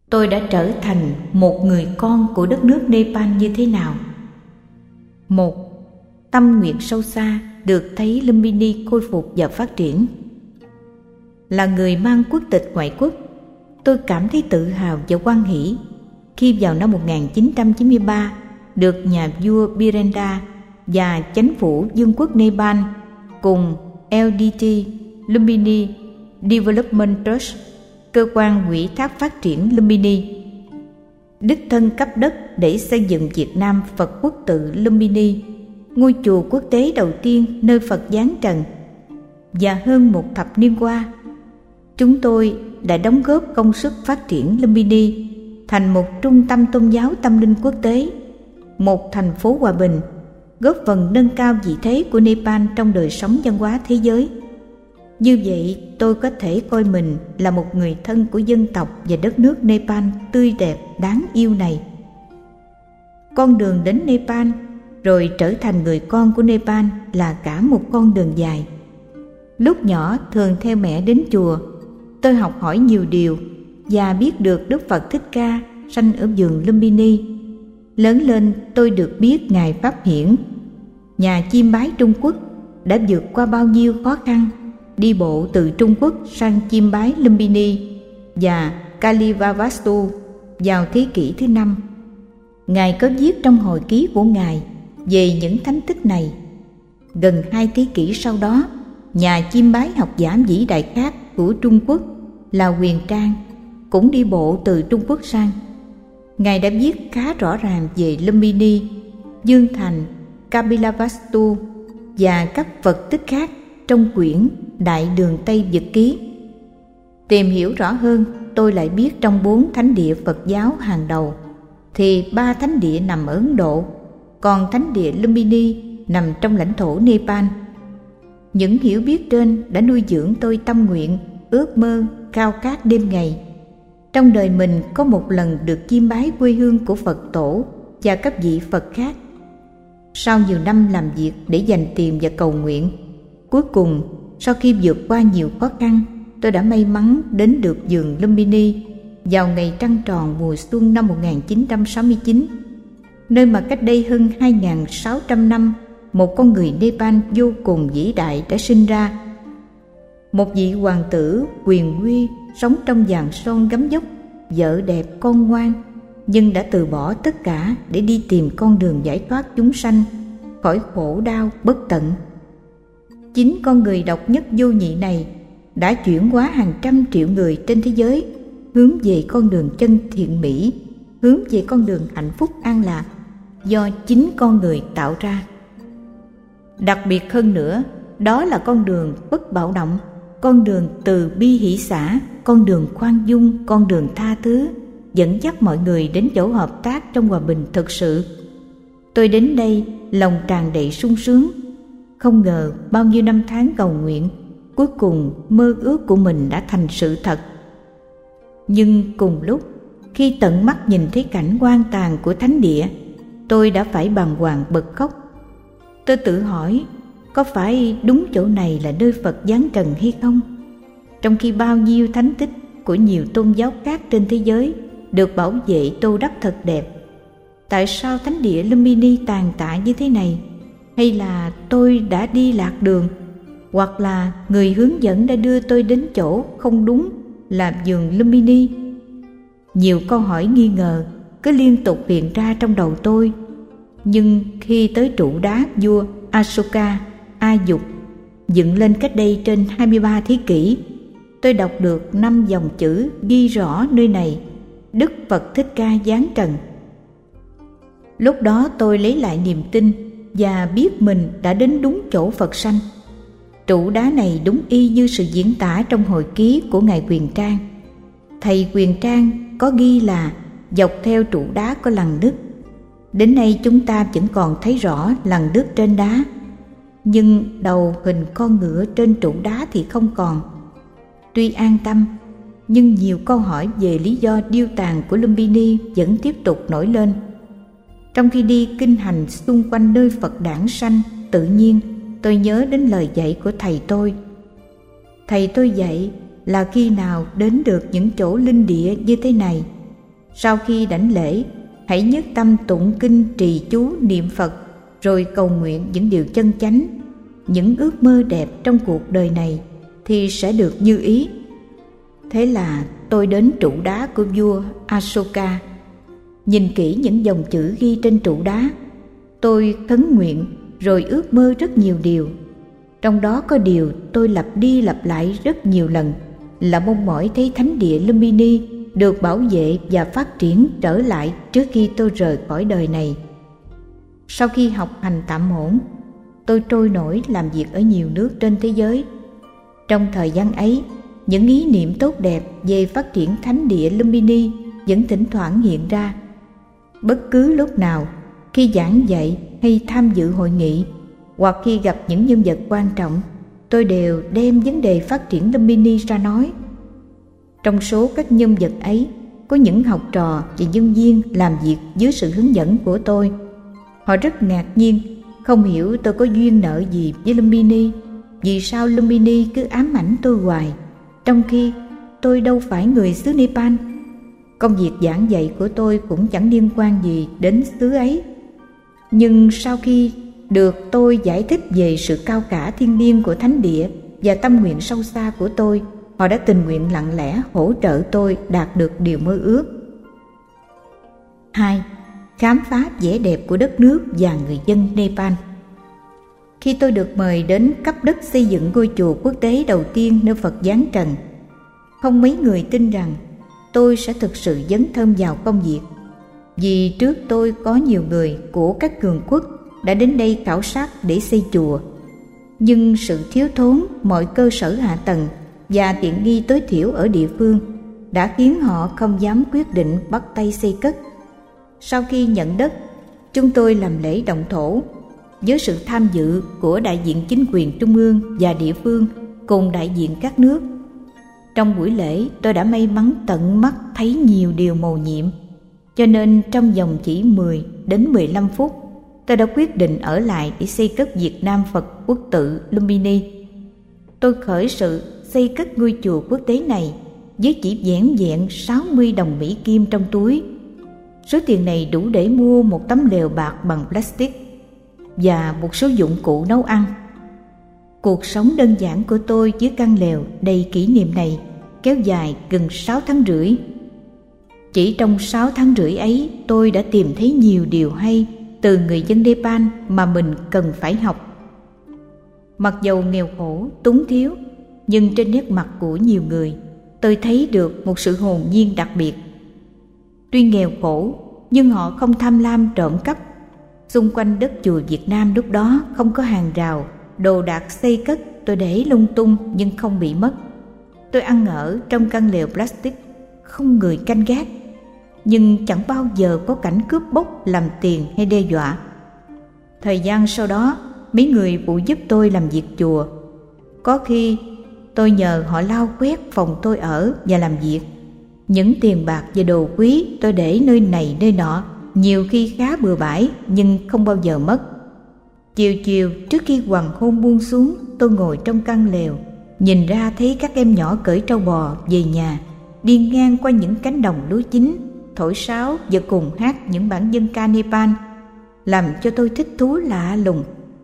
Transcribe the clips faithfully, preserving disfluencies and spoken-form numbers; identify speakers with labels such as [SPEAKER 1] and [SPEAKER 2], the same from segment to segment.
[SPEAKER 1] tôi đã trở thành một người con của đất nước Nepal như thế nào. Một, tâm nguyện sâu xa được thấy Lumbini khôi phục và phát triển. Là người mang quốc tịch ngoại quốc, tôi cảm thấy tự hào và hoan hỷ khi vào năm một nghìn chín trăm chín mươi ba được nhà vua Birendra và chánh phủ Vương quốc Nepal cùng lờ đê tê Lumbini Development Trust, cơ quan ủy thác phát triển Lumbini, đích thân cấp đất để xây dựng Việt Nam Phật quốc tự Lumbini, ngôi chùa quốc tế đầu tiên nơi Phật giáng trần. Và hơn một thập niên qua, chúng tôi đã đóng góp công sức phát triển Lumbini thành một trung tâm tôn giáo tâm linh quốc tế, một thành phố hòa bình, góp phần nâng cao vị thế của Nepal trong đời sống văn hóa thế giới. Như vậy, tôi có thể coi mình là một người thân của dân tộc và đất nước Nepal tươi đẹp đáng yêu này. Con đường đến Nepal rồi trở thành người con của Nepal là cả một con đường dài. Lúc nhỏ thường theo mẹ đến chùa, tôi học hỏi nhiều điều và biết được Đức Phật Thích Ca sanh ở vườn Lumbini. Lớn lên tôi được biết Ngài Pháp Hiển, nhà chiêm bái Trung Quốc, đã vượt qua bao nhiêu khó khăn, đi bộ từ Trung Quốc sang chiêm bái Lumbini và Kalivavastu vào thế kỷ thứ năm. Ngài có viết trong hồi ký của Ngài về những thánh tích này. Gần hai thế kỷ sau đó, nhà chiêm bái học giả vĩ đại khác của Trung Quốc là Huyền Trang cũng đi bộ từ Trung Quốc sang. Ngài đã viết khá rõ ràng về Lumbini, Dương Thành, Kapilavastu và các Phật tích khác trong quyển Đại Đường Tây Nhật Ký. Tìm hiểu rõ hơn, tôi lại biết trong bốn thánh địa Phật giáo hàng đầu thì ba thánh địa nằm ở Ấn Độ, còn thánh địa Lumbini nằm trong lãnh thổ Nepal. Những hiểu biết trên đã nuôi dưỡng tôi tâm nguyện, ước mơ, khao khát đêm ngày. Trong đời mình có một lần được chiêm bái quê hương của Phật tổ và các vị Phật khác. Sau nhiều năm làm việc để dành tiền và cầu nguyện, cuối cùng sau khi vượt qua nhiều khó khăn, tôi đã may mắn đến được vườn Lumbini vào ngày trăng tròn mùa xuân năm một nghìn chín trăm sáu mươi chín, nơi mà cách đây hơn hai nghìn sáu trăm năm một con người Nepal vô cùng vĩ đại đã sinh ra. Một vị hoàng tử quyền uy sống trong vàng son gấm vóc, vợ đẹp con ngoan, nhưng đã từ bỏ tất cả để đi tìm con đường giải thoát chúng sanh khỏi khổ đau bất tận. Chính con người độc nhất vô nhị này đã chuyển hóa hàng trăm triệu người trên thế giới hướng về con đường chân thiện mỹ, hướng về con đường hạnh phúc an lạc do chính con người tạo ra. Đặc biệt hơn nữa, đó là con đường bất bạo động, con đường từ bi hỷ xả, con đường khoan dung, con đường tha thứ, dẫn dắt mọi người đến chỗ hợp tác trong hòa bình thực sự. Tôi đến đây lòng tràn đầy sung sướng. Không ngờ bao nhiêu năm tháng cầu nguyện, cuối cùng mơ ước của mình đã thành sự thật. Nhưng cùng lúc, khi tận mắt nhìn thấy cảnh hoang tàn của thánh địa, tôi đã phải bàng hoàng bật khóc. Tôi tự hỏi, có phải đúng chỗ này là nơi Phật giáng trần hay không? Trong khi bao nhiêu thánh tích của nhiều tôn giáo khác trên thế giới được bảo vệ tô đắp thật đẹp, tại sao thánh địa Lumbini tàn tạ như thế này? Hay là tôi đã đi lạc đường, hoặc là người hướng dẫn đã đưa tôi đến chỗ không đúng là vườn Lumbini? Nhiều câu hỏi nghi ngờ cứ liên tục hiện ra trong đầu tôi. Nhưng khi tới trụ đá vua Asoka, A Dục, dựng lên cách đây trên hai mươi ba thế kỷ, tôi đọc được năm dòng chữ ghi rõ nơi này: Đức Phật Thích Ca giáng trần. Lúc đó tôi lấy lại niềm tin và biết mình đã đến đúng chỗ Phật sanh. Trụ đá này đúng y như sự diễn tả trong hồi ký của Ngài Quyền Trang. Thầy Quyền Trang có ghi là dọc theo trụ đá có lằn nứt. Đến nay chúng ta vẫn còn thấy rõ lằn nứt trên đá, nhưng đầu hình con ngựa trên trụ đá thì không còn. Tuy an tâm, nhưng nhiều câu hỏi về lý do điêu tàn của Lumbini vẫn tiếp tục nổi lên. Trong khi đi kinh hành xung quanh nơi Phật đản sanh, tự nhiên tôi nhớ đến lời dạy của thầy tôi. Thầy tôi dạy là khi nào đến được những chỗ linh địa như thế này Sau khi đảnh lễ, hãy nhất tâm tụng kinh, trì chú, niệm Phật, rồi cầu nguyện những điều chân chánh, những ước mơ đẹp trong cuộc đời này thì sẽ được như ý. Thế là tôi đến trụ đá của vua Asoka. Nhìn kỹ những dòng chữ ghi trên trụ đá, tôi khấn nguyện rồi ước mơ rất nhiều điều. Trong đó có điều tôi lặp đi lặp lại rất nhiều lần là mong mỏi thấy thánh địa Lumbini được bảo vệ và phát triển trở lại trước khi tôi rời khỏi đời này. Sau khi học hành tạm ổn, tôi trôi nổi làm việc ở nhiều nước trên thế giới. Trong thời gian ấy, những ý niệm tốt đẹp về phát triển thánh địa Lumbini vẫn thỉnh thoảng hiện ra. Bất cứ lúc nào, khi giảng dạy hay tham dự hội nghị, hoặc khi gặp những nhân vật quan trọng, tôi đều đem vấn đề phát triển Lumbini ra nói. Trong số các nhân vật ấy, có những học trò và nhân viên làm việc dưới sự hướng dẫn của tôi. Họ rất ngạc nhiên, không hiểu tôi có duyên nợ gì với Lumbini. Vì sao Lumbini cứ ám ảnh tôi hoài, trong khi tôi đâu phải người xứ Nepal. Công việc giảng dạy của tôi cũng chẳng liên quan gì đến xứ ấy. Nhưng sau khi được tôi giải thích về sự cao cả thiêng liêng của thánh địa và tâm nguyện sâu xa của tôi, họ đã tình nguyện lặng lẽ hỗ trợ tôi đạt được điều mơ ước. Hai. Khám phá vẻ đẹp của đất nước và người dân Nepal. Khi tôi được mời đến cấp đất xây dựng ngôi chùa quốc tế đầu tiên nơi Phật giáng trần, không mấy người tin rằng tôi sẽ thực sự dấn thân vào công việc. Vì trước tôi có nhiều người của các cường quốc đã đến đây khảo sát để xây chùa, nhưng sự thiếu thốn mọi cơ sở hạ tầng và tiện nghi tối thiểu ở địa phương đã khiến họ không dám quyết định bắt tay xây cất. Sau khi nhận đất, chúng tôi làm lễ động thổ với sự tham dự của đại diện chính quyền trung ương và địa phương cùng đại diện các nước. Trong buổi lễ, tôi đã may mắn tận mắt thấy nhiều điều mầu nhiệm, cho nên trong vòng chỉ mười đến mười lăm phút, tôi đã quyết định ở lại để xây cất Việt Nam Phật Quốc tự Lumbini. Tôi khởi sự xây cất ngôi chùa quốc tế này với chỉ vẻn vẹn sáu mươi đồng Mỹ Kim trong túi. Số tiền này đủ để mua một tấm lều bạc bằng plastic và một số dụng cụ nấu ăn. Cuộc sống đơn giản của tôi dưới căn lều đầy kỷ niệm này kéo dài gần sáu tháng rưỡi. Chỉ trong sáu tháng rưỡi ấy, tôi đã tìm thấy nhiều điều hay từ người dân Nepal mà mình cần phải học. Mặc dầu nghèo khổ, túng thiếu, nhưng trên nét mặt của nhiều người, tôi thấy được một sự hồn nhiên đặc biệt. Tuy nghèo khổ, nhưng họ không tham lam trộm cắp. Xung quanh đất chùa Việt Nam lúc đó không có hàng rào, đồ đạc xây cất tôi để lung tung nhưng không bị mất. Tôi ăn ở trong căn lều plastic, không người canh gác, nhưng chẳng bao giờ có cảnh cướp bóc, làm tiền hay đe dọa. Thời gian sau đó, mấy người phụ giúp tôi làm việc chùa. Có khi tôi nhờ họ lau quét phòng tôi ở và làm việc. Những tiền bạc và đồ quý tôi để nơi này nơi nọ, nhiều khi khá bừa bãi nhưng không bao giờ mất. Chiều chiều trước khi hoàng hôn buông xuống, tôi ngồi trong căn lều, nhìn ra thấy các em nhỏ cởi trâu bò về nhà, đi ngang qua những cánh đồng lúa chín, thổi sáo và cùng hát những bản dân ca Nepal, làm cho tôi thích thú lạ lùng.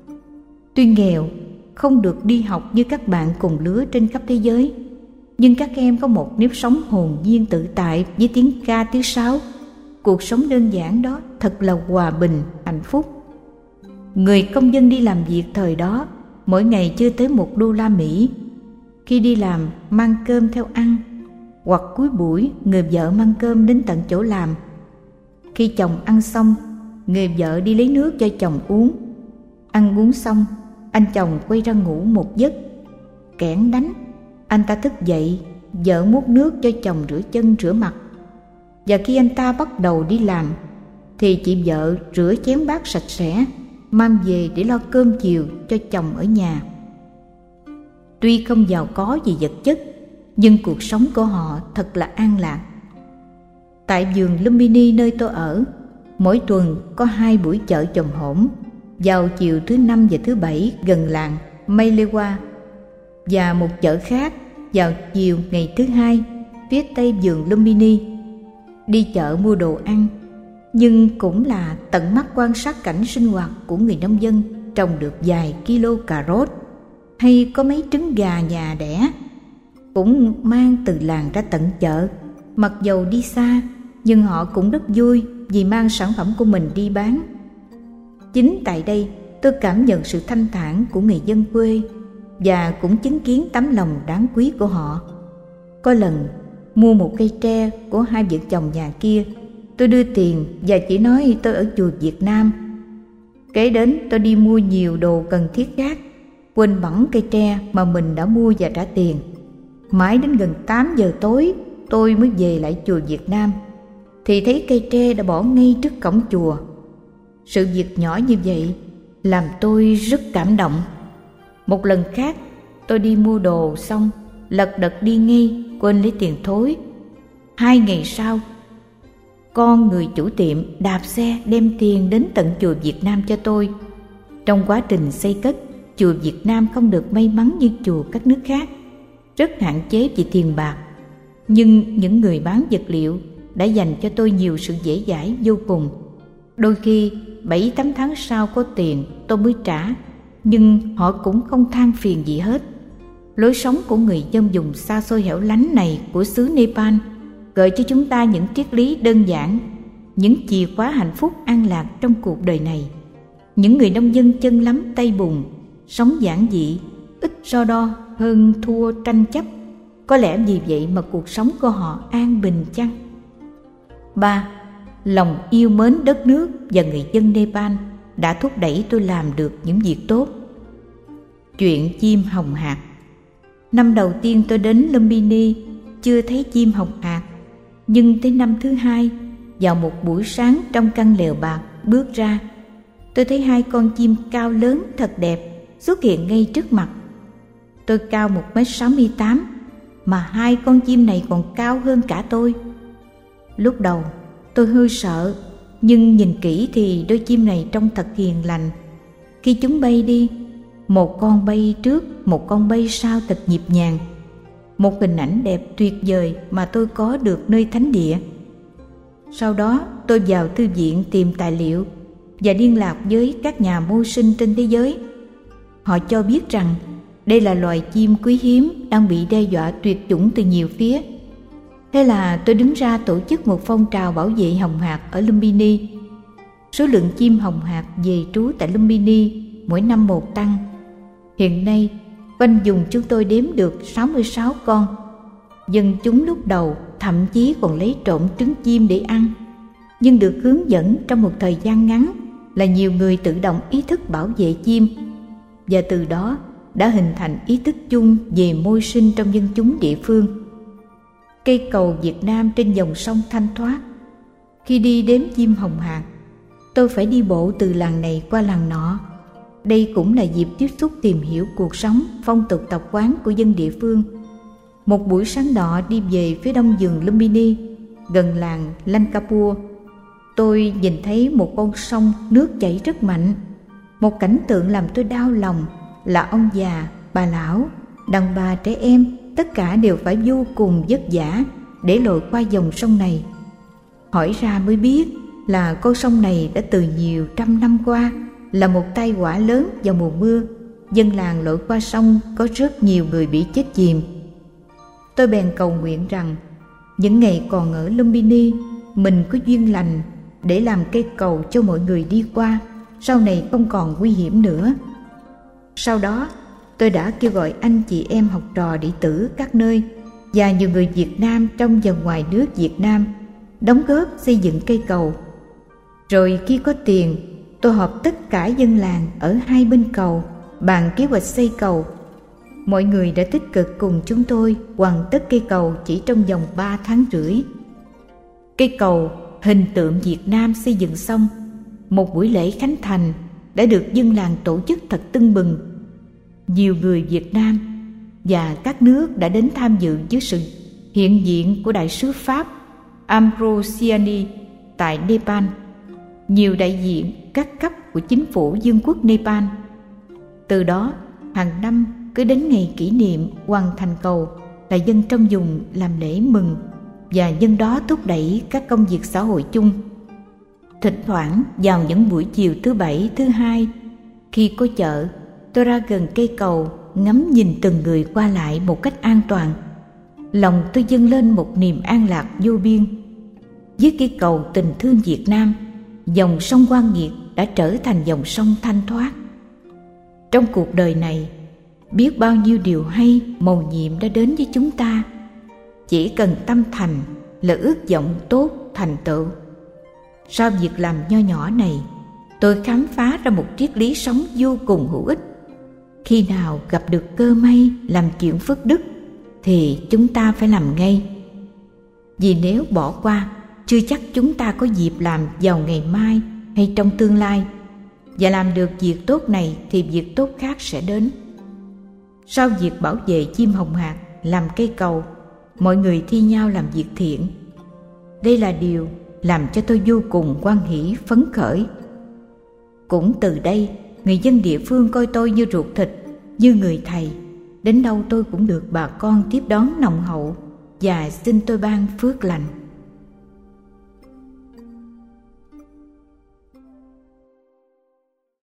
[SPEAKER 1] Tuy nghèo, không được đi học như các bạn cùng lứa trên khắp thế giới, nhưng các em có một nếp sống hồn nhiên tự tại với tiếng ca tiếng sáo. Cuộc sống đơn giản đó thật là hòa bình, hạnh phúc. Người công dân đi làm việc thời đó mỗi ngày chưa tới một đô la Mỹ. Khi đi làm mang cơm theo ăn, hoặc cuối buổi người vợ mang cơm đến tận chỗ làm. Khi chồng ăn xong, người vợ đi lấy nước cho chồng uống. Ăn uống xong, anh chồng quay ra ngủ một giấc. Kẻn đánh, anh ta thức dậy, vợ múc nước cho chồng rửa chân rửa mặt. Và khi anh ta bắt đầu đi làm, thì chị vợ rửa chén bát sạch sẽ, mang về để lo cơm chiều cho chồng ở nhà. Tuy không giàu có về vật chất, nhưng cuộc sống của họ thật là an lạc. Tại vườn Lumbini nơi tôi ở, mỗi tuần có hai buổi chợ chồm hổm, vào chiều thứ năm và thứ bảy gần làng Mailewa, và một chợ khác vào chiều ngày thứ hai phía tây vườn Lumbini. đi chợ mua đồ ăn, nhưng cũng là tận mắt quan sát cảnh sinh hoạt của người nông dân trồng được vài kilo cà rốt hay có mấy trứng gà nhà đẻ, cũng mang từ làng ra tận chợ. Mặc dầu đi xa, nhưng họ cũng rất vui vì mang sản phẩm của mình đi bán. Chính tại đây, tôi cảm nhận sự thanh thản của người dân quê và cũng chứng kiến tấm lòng đáng quý của họ. Có lần mua một cây tre của hai vợ chồng nhà kia, tôi đưa tiền và chỉ nói tôi ở chùa Việt Nam. Kế đến tôi đi mua nhiều đồ cần thiết khác, quên bẵng cây tre mà mình đã mua và trả tiền. Mãi đến gần tám giờ tối tôi mới về lại chùa Việt Nam, thì thấy cây tre đã bỏ ngay trước cổng chùa. Sự việc nhỏ như vậy làm tôi rất cảm động. Một lần khác, tôi đi mua đồ xong lật đật đi ngay, quên lấy tiền thối. Hai ngày sau, con người chủ tiệm đạp xe đem tiền đến tận chùa Việt Nam cho tôi. Trong quá trình xây cất, chùa Việt Nam không được may mắn như chùa các nước khác, rất hạn chế về tiền bạc. Nhưng những người bán vật liệu đã dành cho tôi nhiều sự dễ dãi vô cùng. Đôi khi bảy tám tháng sau có tiền tôi mới trả, nhưng họ cũng không than phiền gì hết. Lối sống của người dân vùng xa xôi hẻo lánh này của xứ Nepal gợi cho chúng ta những triết lý đơn giản, những chìa khóa hạnh phúc an lạc trong cuộc đời này. Những người nông dân chân lắm tay bùn, sống giản dị, ít so đo hơn thua tranh chấp. Có lẽ vì vậy mà cuộc sống của họ an bình chăng? ba. Lòng yêu mến đất nước và người dân Nepal đã thúc đẩy tôi làm được những việc tốt. Chuyện chim hồng hạc. Năm đầu tiên tôi đến Lumbini chưa thấy chim hồng hạc, nhưng tới năm thứ hai, vào một buổi sáng trong căn lều bạc bước ra, tôi thấy hai con chim cao lớn thật đẹp xuất hiện ngay trước mặt. Tôi cao một mét sáu mươi tám, mà hai con chim này còn cao hơn cả tôi. Lúc đầu tôi hơi sợ, nhưng nhìn kỹ thì đôi chim này trông thật hiền lành. Khi chúng bay đi, một con bay trước, một con bay sau thật nhịp nhàng. Một hình ảnh đẹp tuyệt vời mà tôi có được nơi thánh địa. Sau đó tôi vào thư viện tìm tài liệu và liên lạc với các nhà mưu sinh trên thế giới. Họ cho biết rằng đây là loài chim quý hiếm đang bị đe dọa tuyệt chủng từ nhiều phía. Thế là tôi đứng ra tổ chức một phong trào bảo vệ hồng hạc ở Lumbini. Số lượng chim hồng hạc về trú tại Lumbini mỗi năm một tăng. Hiện nay, quanh vùng chúng tôi đếm được sáu mươi sáu con. Dân chúng lúc đầu thậm chí còn lấy trộm trứng chim để ăn. Nhưng được hướng dẫn trong một thời gian ngắn là nhiều người tự động ý thức bảo vệ chim, và từ đó đã hình thành ý thức chung về môi sinh trong dân chúng địa phương. Cây cầu Việt Nam trên dòng sông thanh thoát. Khi đi đếm chim hồng hạc, tôi phải đi bộ từ làng này qua làng nọ. Đây cũng là dịp tiếp xúc tìm hiểu cuộc sống, phong tục tập quán của dân địa phương. Một buổi sáng nọ đi về phía đông vườn Lumbini, gần làng Lankapur, tôi nhìn thấy một con sông nước chảy rất mạnh. Một cảnh tượng làm tôi đau lòng là ông già, bà lão, đàn bà, trẻ em, tất cả đều phải vô cùng vất vả để lội qua dòng sông này. Hỏi ra mới biết là con sông này đã từ nhiều trăm năm qua là một tai họa lớn vào mùa mưa. Dân làng lội qua sông có rất nhiều người bị chết chìm. Tôi bèn cầu nguyện rằng những ngày còn ở Lumbini, mình có duyên lành để làm cây cầu cho mọi người đi qua, sau này không còn nguy hiểm nữa. Sau đó, tôi đã kêu gọi anh chị em học trò đệ tử các nơi và nhiều người Việt Nam trong và ngoài nước Việt Nam đóng góp xây dựng cây cầu. Rồi khi có tiền, tôi họp tất cả dân làng ở hai bên cầu bàn kế hoạch xây cầu. Mọi người đã tích cực cùng chúng tôi hoàn tất cây cầu chỉ trong vòng ba tháng rưỡi. Cây cầu hình tượng Việt Nam xây dựng xong, một buổi lễ khánh thành đã được dân làng tổ chức thật tưng bừng. Nhiều người Việt Nam và các nước đã đến tham dự dưới sự hiện diện của đại sứ Pháp Ambrosiani tại Nepal, nhiều đại diện các cấp của chính phủ Vương quốc Nepal. Từ đó, hàng năm cứ đến ngày kỷ niệm hoàn thành cầu là dân trong vùng làm lễ mừng, và nhân đó thúc đẩy các công việc xã hội chung. Thỉnh thoảng vào những buổi chiều thứ bảy, thứ hai, khi có chợ, tôi ra gần cây cầu ngắm nhìn từng người qua lại một cách an toàn. Lòng tôi dâng lên một niềm an lạc vô biên. Dưới cây cầu tình thương Việt Nam, dòng sông Quan Nghiệt đã trở thành dòng sông thanh thoát. Trong cuộc đời này, biết bao nhiêu điều hay mầu nhiệm đã đến với chúng ta. Chỉ cần tâm thành là ước vọng tốt thành tựu. Sau việc làm nho nhỏ này, tôi khám phá ra một triết lý sống vô cùng hữu ích. Khi nào gặp được cơ may làm chuyện phước đức thì chúng ta phải làm ngay. Vì nếu bỏ qua, chưa chắc chúng ta có dịp làm vào ngày mai hay trong tương lai. Và làm được việc tốt này thì việc tốt khác sẽ đến. Sau việc bảo vệ chim hồng hạc, làm cây cầu, mọi người thi nhau làm việc thiện. Đây là điều làm cho tôi vô cùng hoan hỷ phấn khởi. Cũng từ đây, người dân địa phương coi tôi như ruột thịt, như người thầy. Đến đâu tôi cũng được bà con tiếp đón nồng hậu và xin tôi ban phước lành.